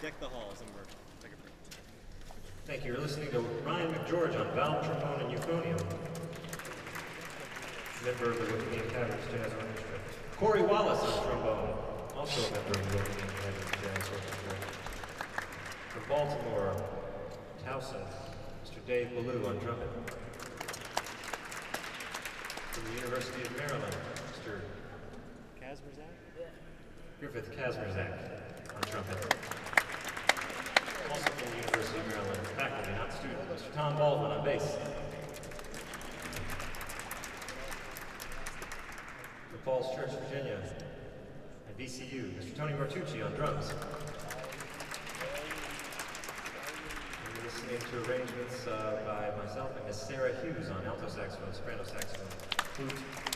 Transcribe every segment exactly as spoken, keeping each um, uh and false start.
Deck the Halls, and we're take a break. Thank you. You're listening to Ryan McGeorge on valve, trombone, and euphonium. Member of the Bohemian Caverns Jazz Orchestra. Corey Wallace on trombone, also a member of the Bohemian Caverns Jazz Orchestra. From Baltimore, Towson, Mister Dave Ballou on trumpet. From the University of Maryland, Mister Kazmerzak? Griffith Kazmerzak on trumpet. Also from the University of Maryland, faculty, not student, Mister Tom Baldwin on bass. From Falls Church, Virginia, at V C U, Mister Tony Martucci on drums. And you're listening to arrangements uh, by myself and Miss Sarah Hughes on alto saxophone, soprano saxophone, flute.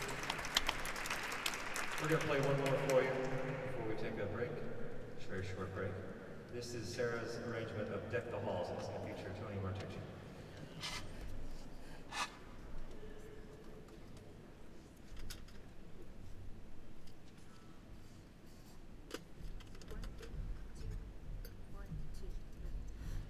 We're going to play one more for you before we take a break, a very short break. This is Sarah's arrangement of Deck the Halls. It's going to be